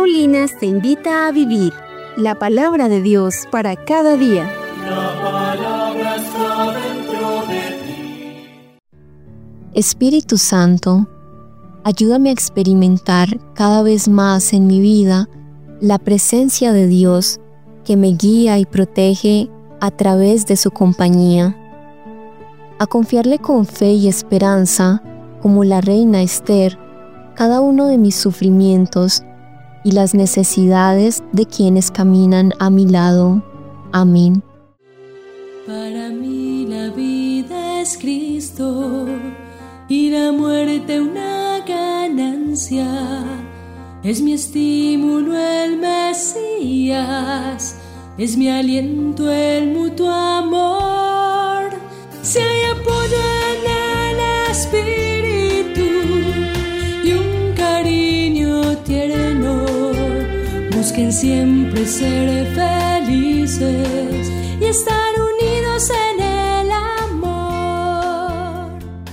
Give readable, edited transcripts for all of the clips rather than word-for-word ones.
Paulinas te invita a vivir la palabra de Dios para cada día. La palabra está dentro de ti. Espíritu Santo, ayúdame a experimentar cada vez más en mi vida la presencia de Dios que me guía y protege a través de su compañía. A confiarle con fe y esperanza, como la reina Esther, cada uno de mis sufrimientos y las necesidades de quienes caminan a mi lado. Amén. Para mí la vida es Cristo y la muerte una ganancia. Es mi estímulo el Mesías, es mi aliento el mutuo amor. Si hay apoyo en el Espíritu y un cariño tierno, busquen siempre ser felices y estar unidos en el amor.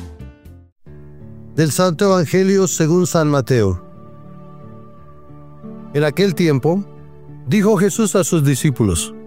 Del Santo Evangelio según San Mateo. En aquel tiempo, dijo Jesús a sus discípulos: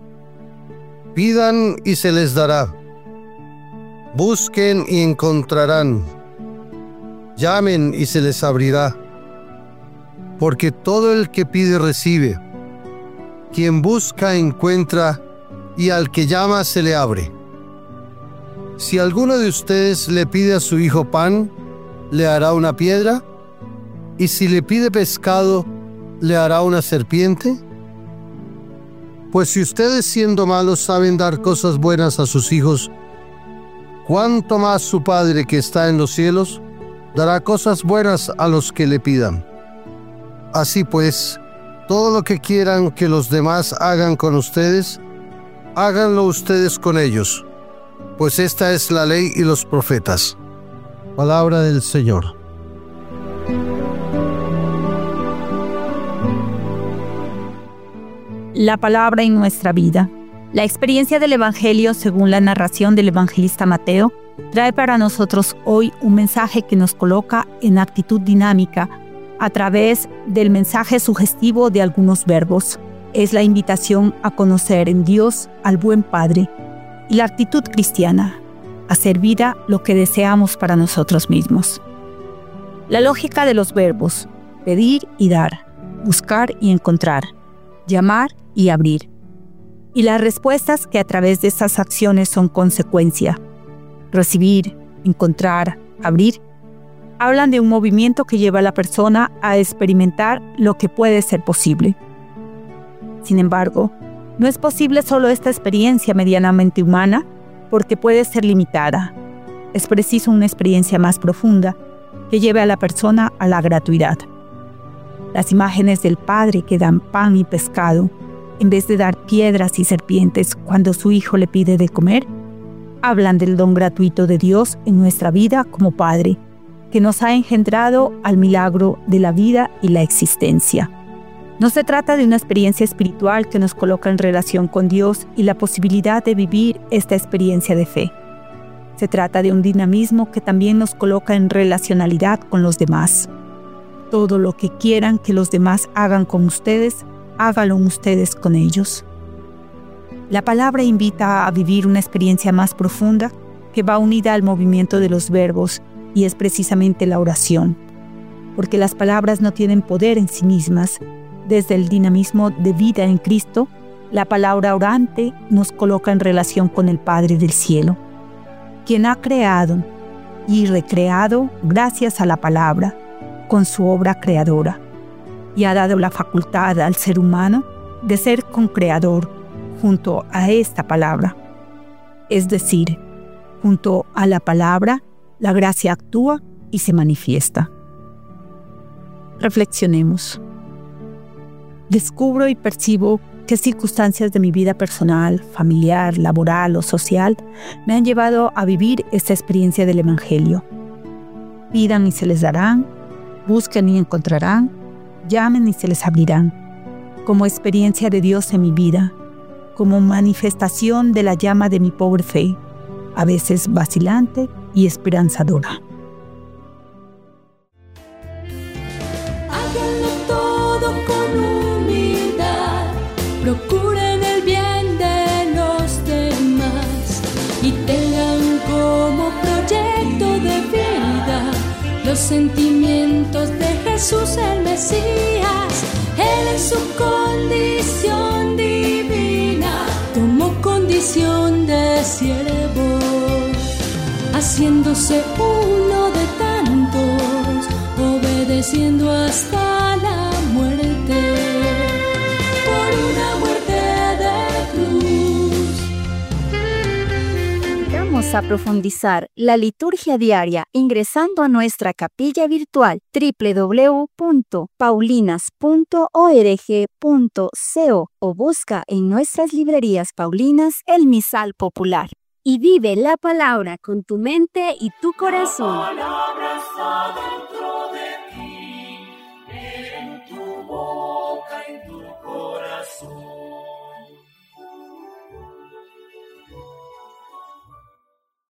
pidan y se les dará, busquen y encontrarán, llamen y se les abrirá. Porque todo el que pide recibe, quien busca encuentra, y al que llama se le abre. Si alguno de ustedes le pide a su hijo pan, ¿le hará una piedra? ¿Y si le pide pescado, le hará una serpiente? Pues si ustedes, siendo malos, saben dar cosas buenas a sus hijos, ¿cuánto más su Padre que está en los cielos dará cosas buenas a los que le pidan? Así pues, todo lo que quieran que los demás hagan con ustedes, háganlo ustedes con ellos, pues esta es la ley y los profetas. Palabra del Señor. La palabra en nuestra vida. La experiencia del Evangelio, según la narración del evangelista Mateo, trae para nosotros hoy un mensaje que nos coloca en actitud dinámica a través del mensaje sugestivo de algunos verbos. Es la invitación a conocer en Dios al buen Padre y la actitud cristiana, hacer vida lo que deseamos para nosotros mismos. La lógica de los verbos: pedir y dar, buscar y encontrar, llamar y abrir. Y las respuestas que a través de estas acciones son consecuencia: recibir, encontrar, abrir, hablan de un movimiento que lleva a la persona a experimentar lo que puede ser posible. Sin embargo, no es posible solo esta experiencia medianamente humana, porque puede ser limitada. Es preciso una experiencia más profunda que lleve a la persona a la gratuidad. Las imágenes del Padre que dan pan y pescado, en vez de dar piedras y serpientes cuando su Hijo le pide de comer, hablan del don gratuito de Dios en nuestra vida como Padre, que nos ha engendrado al milagro de la vida y la existencia. No se trata de una experiencia espiritual que nos coloca en relación con Dios y la posibilidad de vivir esta experiencia de fe. Se trata de un dinamismo que también nos coloca en relacionalidad con los demás. Todo lo que quieran que los demás hagan con ustedes, háganlo ustedes con ellos. La palabra invita a vivir una experiencia más profunda que va unida al movimiento de los verbos, y es precisamente la oración, porque las palabras no tienen poder en sí mismas. Desde el dinamismo de vida en Cristo, la palabra orante nos coloca en relación con el Padre del cielo, quien ha creado y recreado gracias a la palabra, con su obra creadora, y ha dado la facultad al ser humano de ser concreador junto a esta palabra. Es decir, junto a la palabra, la gracia actúa y se manifiesta. Reflexionemos. Descubro y percibo qué circunstancias de mi vida personal, familiar, laboral o social me han llevado a vivir esta experiencia del Evangelio. Pidan y se les darán, busquen y encontrarán, llamen y se les abrirán, como experiencia de Dios en mi vida, como manifestación de la llama de mi pobre fe, a veces vacilante y esperanzadora. Háganlo todo con procuren el bien de los demás y tengan como proyecto de vida los sentimientos de Jesús el Mesías. Él en su condición divina tomó condición de siervo, haciéndose uno de tantos, obedeciendo hasta la muerte, por una muerte de cruz. Vamos a profundizar la liturgia diaria ingresando a nuestra capilla virtual www.paulinas.org.co o busca en nuestras librerías paulinas el misal popular. Y vive la palabra con tu mente y tu corazón. La palabra está dentro